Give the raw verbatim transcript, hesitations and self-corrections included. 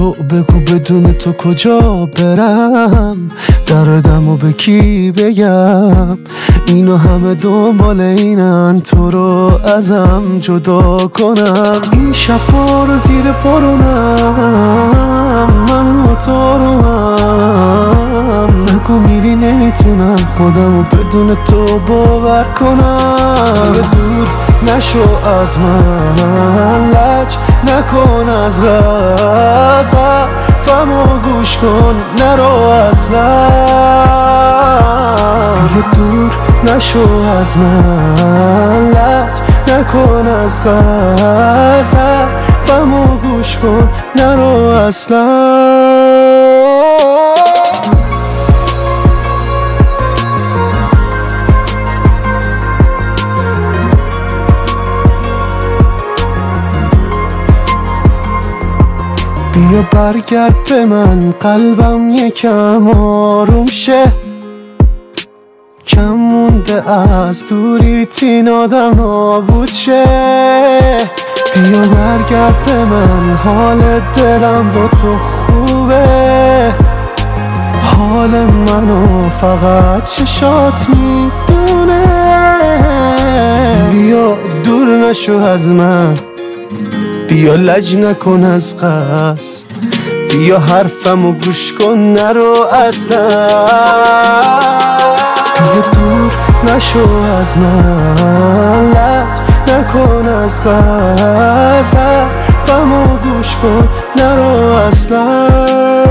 تو بگو بدون تو کجا برم، دردمو به کی بگم، اینا همه دنبال اینن تو رو ازم جدا کنم. این شبا رو زیر بارونم من مطارم، نگو میری نمیتونم خودمو بدون تو باور کنم. دور نشو از من، لج نکن از غضبمو گوش کن، نرو اصلا. یه دور نشو از من، لج نکن از غضبمو گوش کن، نرو اصلا. بیا برگرد به من، قلبم یکم آروم شه، کم مونده از دوری تین آدم نابود شه. بیا برگرد به من، حال دلم با تو خوبه، حال منو فقط چشات میدونه. بیا دور نشو از من، بیا لج نکن از قصد، بیا حرفمو گوش کن، نرو اصلا. بیا دور نشو از من، لج نکن از قصد، فهمو گوش کن، نرو اصلا.